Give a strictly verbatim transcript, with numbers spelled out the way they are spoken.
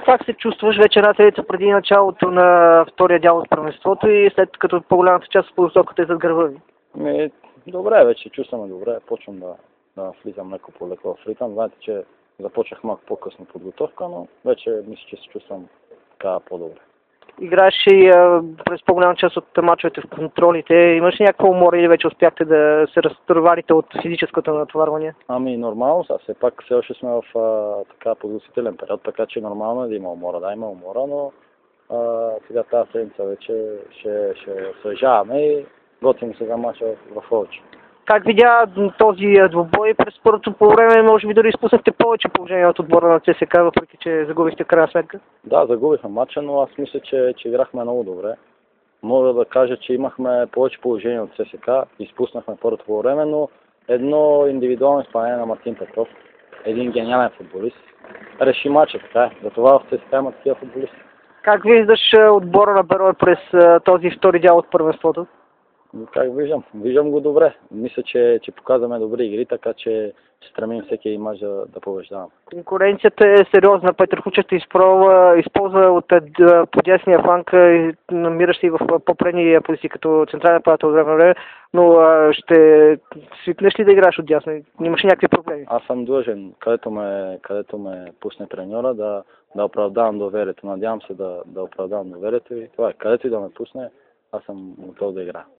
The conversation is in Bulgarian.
как се чувстваш вече една седмица преди началото на втория дял от първенството и след като по-голямата част от подготовката е зад гърба ви? Ми, добре, вече чувстваме добре. Почвам да, да влизам леко по леко в ритъм. Знаете, че започнах малко по-късно подготовка, но вече мисля, че се чувствам така по-добре. Играеш и а, през по-голяма част от мачовете в контролите. Имаш ли някаква умора или вече успяхте да се разтоварите от физическото натоварване? Ами нормално, сега все пак все още сме в а, така подготвителен период, така че нормално е да има умора. Да, има умора, но а, сега тази седмица вече ще, ще освежаваме и готвим се за мача в, в Ловеч. Как видя този двубой през първото по време, може би дори изпуснахте повече положение от отбора на ЦСКА, въпреки че загубихте в крайна сметка? Да, загубихме матча, но аз мисля, че, че играхме много добре. Мога да кажа, че имахме повече положение от ЦСКА, изпуснахме първото по време, но едно индивидуално изпълнение на Мартин Петров, един гениален футболист, реши матча, така е. Затова в ЦСКА има такива футболисти. Как виждаш отбора на Берой през този втори дял от първенството? Как виждам? Виждам го добре. Мисля, че, че показваме добри игри, така че стремим всеки мач да, да побеждаваме. Конкуренцията е сериозна. Петър Кучев ще изпробва, използва от подясния фланг, намиращ се и в по-предни позиции като централен нападател от време на време, но ще свикнеш ли да играеш от дясно? Имаш ли някакви проблеми? Аз съм длъжен, където ме, където ме пусне треньора, да, да оправдавам доверието. Надявам се да, да оправдавам доверието и това е. Където и да ме пусне, аз съм готов да играя.